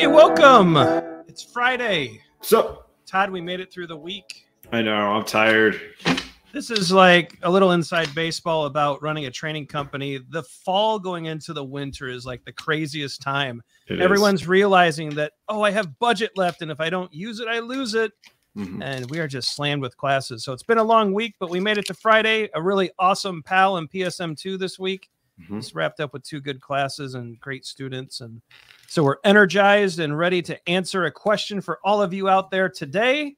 Hey, welcome. It's Friday. So, Todd, we made it through the week. I know, I'm tired. This is like a little inside baseball about running a training company. The fall going into the winter is like the craziest time. Everyone's realizing that, I have budget left, and if I don't use it, I lose it. Mm-hmm. And we are just slammed with classes. So it's been a long week, but we made it to Friday. A really awesome PAL and PSM2 this week. Mm-hmm. Just wrapped up with 2 good classes and great students. And so we're energized and ready to answer a question for all of you out there today.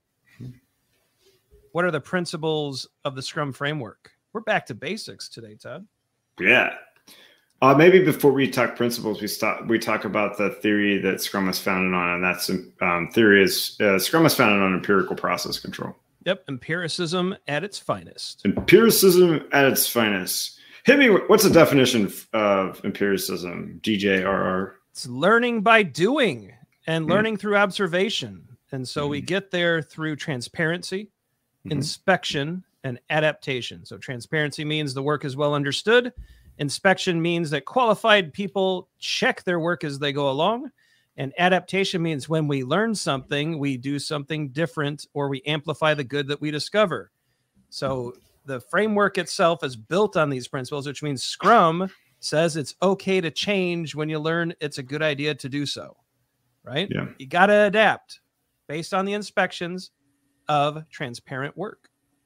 What are the principles of the Scrum framework? We're back to basics today, Todd. Yeah. Maybe before we talk principles, we talk about the theory that Scrum is founded on, and that's theory is Scrum is founded on empirical process control. Yep, empiricism at its finest. Empiricism at its finest. Hit me. What's the definition of empiricism? DJRR. It's learning by doing and learning through observation, and so we get there through transparency, inspection, and adaptation. So transparency means the work is well understood. Inspection means that qualified people check their work as they go along. And adaptation means when we learn something, we do something different or we amplify the good that we discover. So the framework itself is built on these principles, which means Scrum says it's okay to change when you learn it's a good idea to do so, right? Yeah. You got to adapt based on the inspections of transparent work.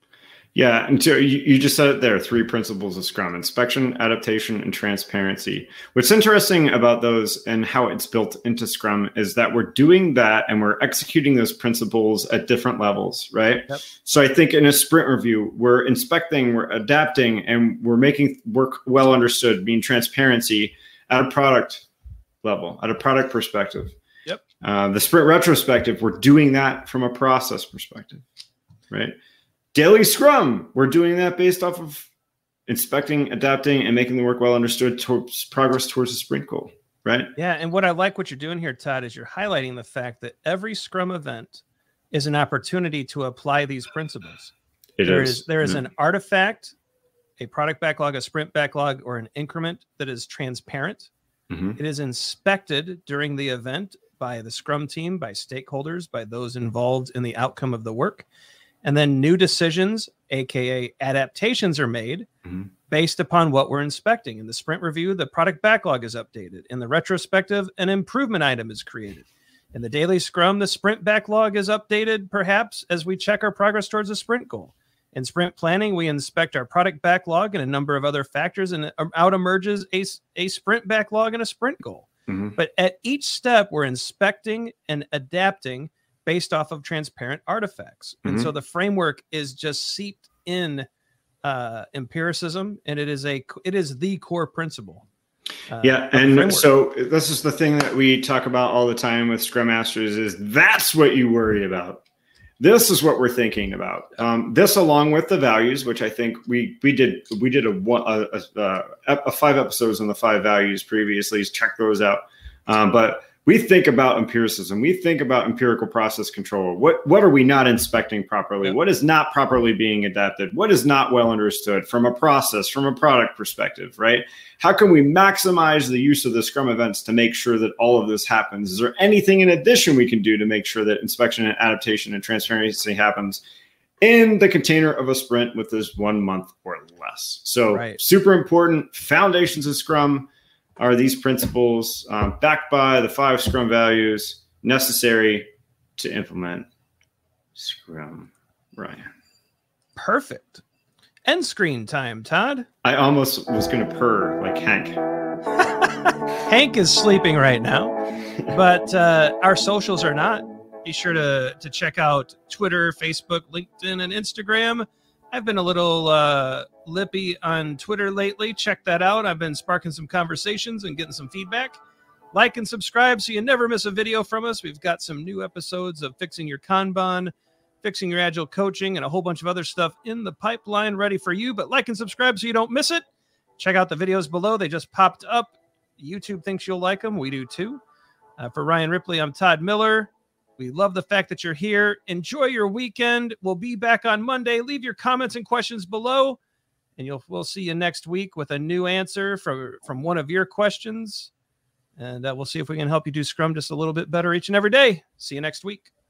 Yeah, and so you just said it there, 3 principles of Scrum: inspection, adaptation, and transparency. What's interesting about those and how it's built into Scrum is that we're doing that and we're executing those principles at different levels, right? Yep. So I think in a sprint review, we're inspecting, we're adapting, and we're making work well understood, meaning transparency at a product level, at a product perspective. Yep. The sprint retrospective, we're doing that from a process perspective, right? Daily Scrum, we're doing that based off of inspecting, adapting, and making the work well understood towards progress towards the sprint goal, right? Yeah, and what I like what you're doing here, Todd, is you're highlighting the fact that every Scrum event is an opportunity to apply these principles. There is an artifact, a product backlog, a sprint backlog, or an increment that is transparent. Mm-hmm. It is inspected during the event by the Scrum team, by stakeholders, by those involved in the outcome of the work. And then new decisions, aka adaptations, are made based upon what we're inspecting. In the sprint review, the product backlog is updated. In the retrospective, an improvement item is created. In the daily Scrum, the sprint backlog is updated, perhaps, as we check our progress towards a sprint goal. In sprint planning, we inspect our product backlog and a number of other factors, and out emerges a sprint backlog and a sprint goal. Mm-hmm. But at each step, we're inspecting and adapting based off of transparent artifacts. And so the framework is just seeped in empiricism, and it is the core principle. And so this is the thing that we talk about all the time with Scrum Masters is that's what you worry about. This is what we're thinking about. This along with the values, which I think we did a 5 episodes on the 5 values previously. Check those out. But we think about empiricism. We think about empirical process control. What are we not inspecting properly? Yep. What is not properly being adapted? What is not well understood from a process, from a product perspective, right? How can we maximize the use of the Scrum events to make sure that all of this happens? Is there anything in addition we can do to make sure that inspection and adaptation and transparency happens in the container of a sprint with this 1 month or less? So super important. Foundations of Scrum are these principles backed by the 5 Scrum values necessary to implement Scrum. Ryan. Perfect. End screen time, Todd. I almost was going to purr like Hank. Hank is sleeping right now, but our socials are not. Be sure to check out Twitter, Facebook, LinkedIn, and Instagram. I've been a little lippy on Twitter lately. Check that out. I've been sparking some conversations and getting some feedback. Like and subscribe so you never miss a video from us. We've got some new episodes of Fixing Your Kanban, Fixing Your Agile Coaching, and a whole bunch of other stuff in the pipeline ready for you. But like and subscribe so you don't miss it. Check out the videos below. They just popped up. YouTube thinks you'll like them. We do too. For Ryan Ripley, I'm Todd Miller. We love the fact that you're here. Enjoy your weekend. We'll be back on Monday. Leave your comments and questions below, and we'll see you next week with a new answer from one of your questions. And we'll see if we can help you do Scrum just a little bit better each and every day. See you next week.